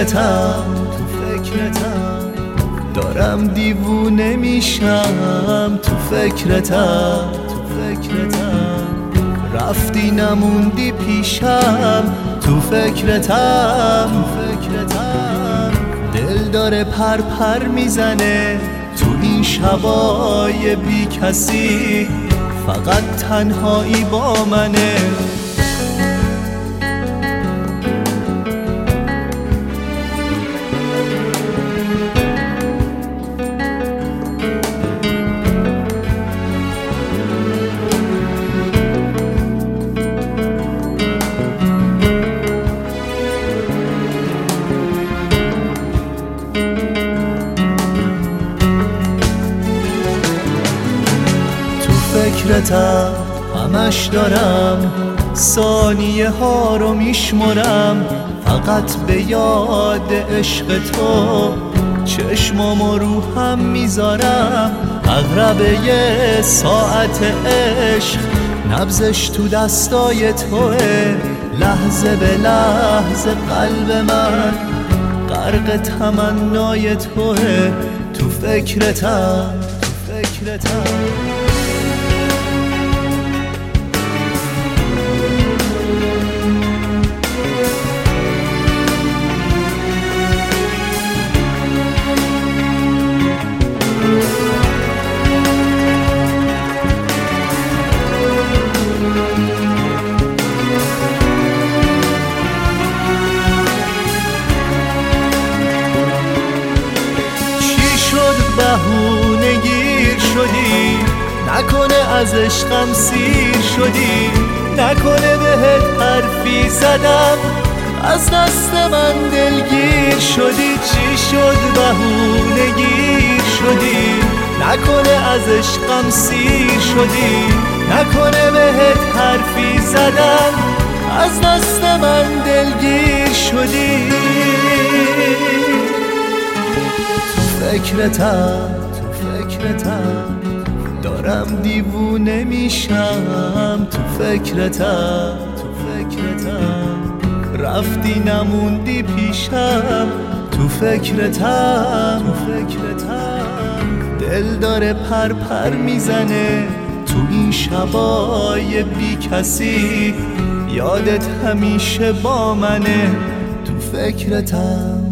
فکرتم دارم دیوونه میشم تو فکرتم رفتی نموندی پیشم تو فکرتم دل داره پر میزنه تو این شبای بی کسی فقط تنهایی با منه فکرتم همش دارم ثانیه ها رو میشمرم فقط به یاد عشق تو چشمامو رو هم میذارم عقربه یه ساعت عشق نبضش تو دستای توه لحظه به لحظه قلب من غرق تمنای توه تو فکرتم بهونه گیر شدی نکنه از عشقم سیر شدی نکنه بهت حرفی زدم از دست من دلگیر شدی چی شد بهونه گیر شدی نکنه از عشقم سیر شدی نکنه بهت حرفی زدم از دست من دلگیر شدی تو فکرتم دارم دیوونه میشم تو فکرتم رفتی نموندی پیشم تو فکرتم دل داره پر میزنه تو این شبای بی کسی یادت همیشه با منه تو فکرتم